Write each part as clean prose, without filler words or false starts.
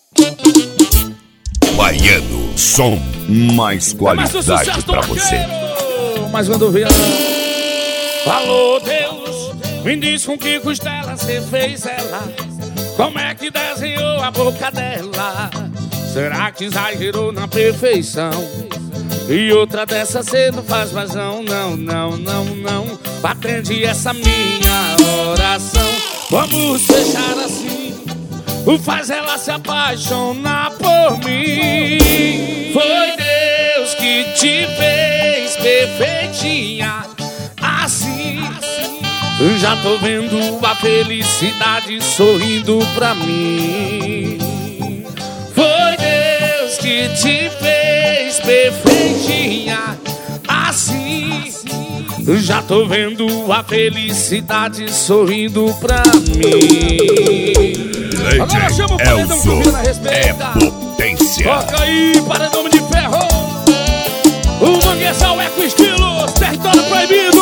Baiano, som mais qualidade pra você. Mas quando vier, alô Deus, me diz com que costela cê fez ela. Como é que desenhou a boca dela? Será que exagerou na perfeição? E outra dessa cê não faz mais não, não, não, não, não. Atende essa minha oração. Vamos fechar assim, faz ela se apaixonar por mim. Foi Deus que te fez perfeitinha assim. Já tô vendo a felicidade sorrindo pra mim. Foi Deus que te fez perfeitinha assim. Já tô vendo a felicidade sorrindo pra mim. Agora chama o paredão que o Vila respeita. É potência. Toca aí, paredão de ferro. O Manguezal é com estilos, território proibido.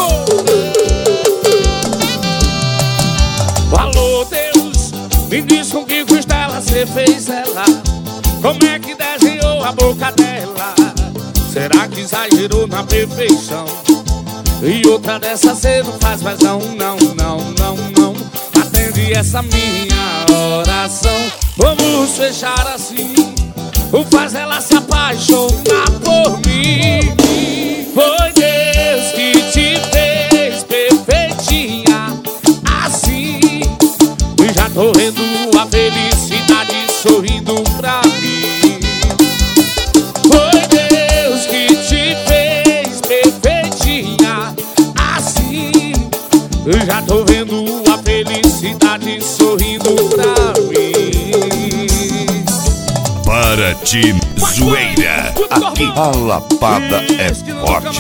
Alô Deus, me diz com que costela cê fez ela. Como é que desenhou a boca dela? Será que exagerou na perfeição? E outra dessa cê não faz mais não, não, não, não, não. Atende essa minha oração. Vamos fechar assim, faz ela se apaixonar por mim. Foi Deus que te fez perfeitinha assim. Já tô vendo a felicidade sorrindo pra mim. Foi Deus que te fez perfeitinha assim. Já tô vendo a felicidade sorrindo pra mim. Para ti, zoeira, aqui a lapada é forte.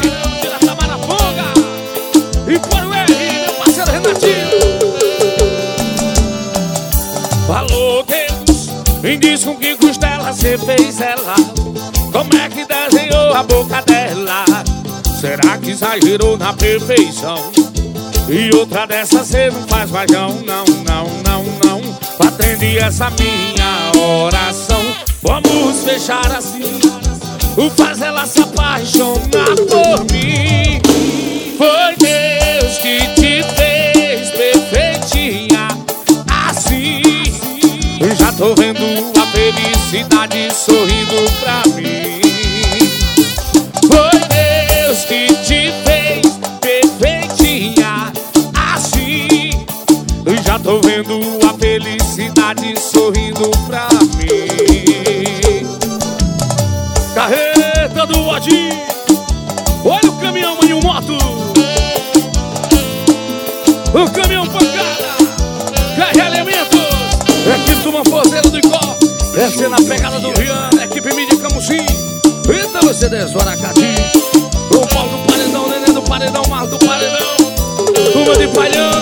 E para o R, meu parceiro Renatinho. Alô Deus, me diz com que costela cê fez ela. Como é que desenhou a boca dela? Será que exagerou na perfeição? E outra dessa cê não faz mais não, não, não, não, não. Atende essa minha oração. Vamos fechar assim, faz ela se apaixonar por mim. Foi Deus que te fez perfeitinha assim. Já tô vendo a felicidade sorrindo pra mim. Foi Deus que te fez perfeitinha assim. Já tô vendo a felicidade sorrindo pra mim. Carreta do Odi, olha o caminhão e o moto. O caminhão pancada, carrega elementos. Equipe do Manforzeiro do Icó, essa é na pegada do Rian, equipe mídia Camusim. Então você desora Aracati. O Paulo do Paredão, Nenê do Paredão, Marco do Paredão, turma de Palhão.